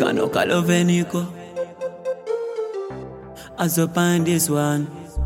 Mano Calovenico. As up on this one.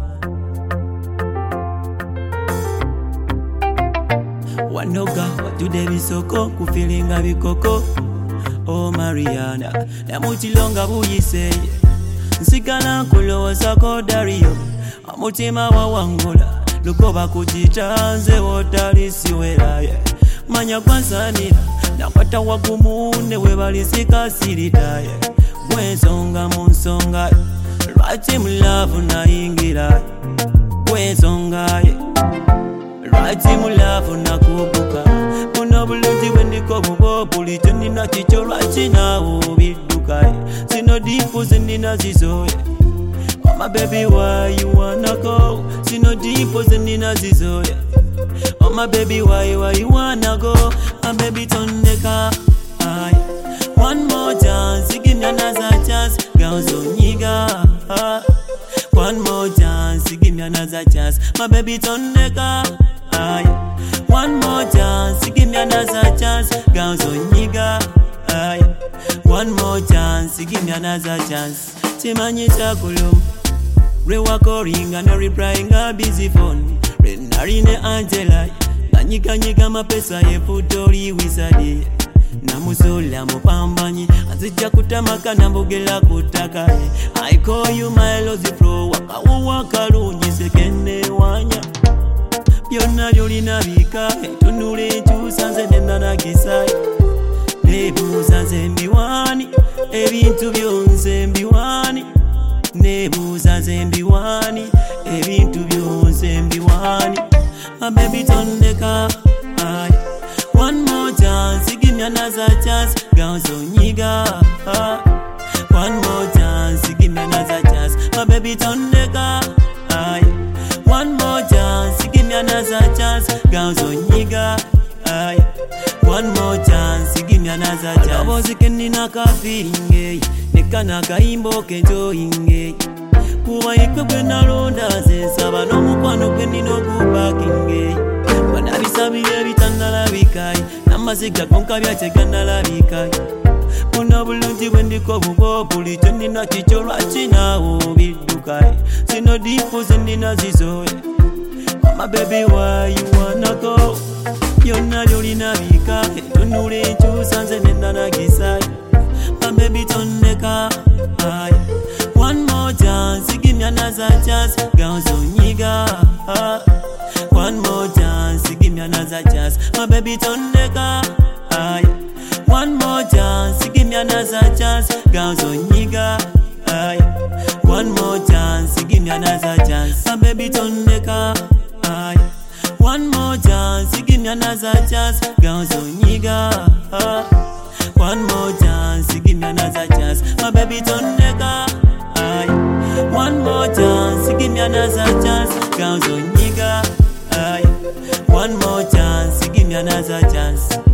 Wanoga, today we so cold, ku feeling a bikoko. Oh Mariana, namutilonga buyise. Nsigala kulowoza ko Dario. Amutima wawangula, lukoba kujitanze wotalisiwera. Manya kwansanira, nakwata wagumune webalisika siritaye. Gwensonga munsonga, right mu love na ingira. Gwensonga right mu love na kubuka. Muno bulungi bwendiko bubo bulicho nina chicho right now biduka. Sino dipo zinina zizoye. Oh my baby, why you wanna go? Sino dipo zinina zizoye. Oh my baby, why you wanna go? My baby tondeka. One more chance, give me another chance. Girls on nigga. One more chance, give me another chance. My baby tondeka. One more chance, give me another chance. Girls on nigga. One more chance, give me another chance. Timanyi chakulum. Rewa calling and replying a busy phone. Renarine Angela. Nanyika mapesa yefutori wisadi. Namusola mupambanyi azija kutamaka nambogela kutaka. I call you my lozy pro. Waka kalungi sekene wanya. Byonna byolina bika tunule chusanze nenda na gisai. Nebuuza nze mbiwani ebintu byonse mbiwani. Nebuuza nze mbiwani ebintu byonse mbiwani. My baby tondeka. One more chance, give me another chance. Girls on nigga. One more chance, give me another chance. My baby tondeka. One more chance, give me another chance. Girls on nigga. One more chance, give me another chance. Alabozike naka feeling, nekana kaimbo kenjoying. Kuba ikwe nalonda zensaba n'omukwano gwe nina okubakinge. Banabisabire bitannalabika, n'amaziga gonka byategannalabika. Muno bulungi bwendiko bubo bulicho nina chicho lwaki naawo bidduka. Sino dipo zinina zizoye. My baby, why you wanna go? Byonna byolina bika tunule nchusanze nenda na gisai. My baby tondeka. One more chance, give me another chance. Girls on nigga. One more chance, give me another chance. My baby tondeka. One more chance, give me another chance. Girls on nigga. One more chance, give me another chance. My baby tondeka. One more chance, give me another chance. Girls on nigga. One more chance, give me another chance. My baby tondeka. One more chance, give me another chance. Girls on nigga. One more chance, give me another chance.